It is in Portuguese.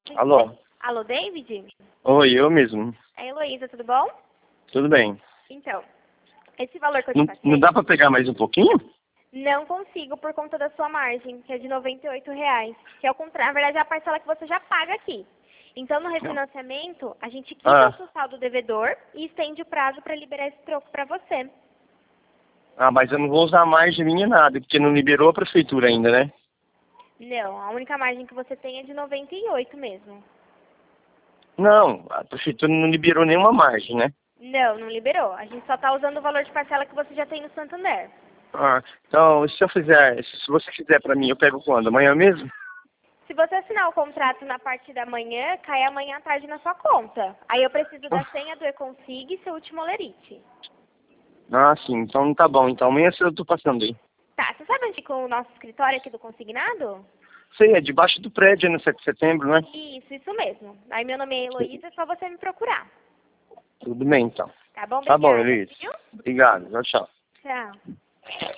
Alô? Alô, David? Oi, eu mesmo. É Heloísa, tudo bom? Tudo bem. Então, esse valor que eu te passei... Não dá pra pegar mais um pouquinho? Não consigo por conta da sua margem, que é de R$ 98,00. Que é o contrário, na verdade é a parcela que você já paga aqui. Então, no refinanciamento, a gente quita o seu saldo devedor e estende o prazo para liberar esse troco para você. Ah, mas eu não vou usar margem minha nada, porque não liberou a prefeitura ainda, né? Não, a única margem que você tem é de 98 mesmo. Não, a prefeitura não liberou nenhuma margem, né? Não, não liberou. A gente só está usando o valor de parcela que você já tem no Santander. Ah, então, se você fizer pra mim, eu pego quando? Amanhã mesmo? Se você assinar o contrato na parte da manhã, cai amanhã à tarde na sua conta. Aí eu preciso da senha do Econsig e seu último olerite. Ah, sim, então tá bom. Então amanhã eu tô passando aí. Tá, você sabe onde fica o nosso escritório aqui do Consignado? Sei, é debaixo do prédio, no 7 de setembro, né? Isso mesmo. Aí meu nome é Heloísa, é só você me procurar. Tudo bem, então. Tá bom? Tá bom, Obrigada, Luiz. viu? Obrigado. Tchau, tchau. Tchau.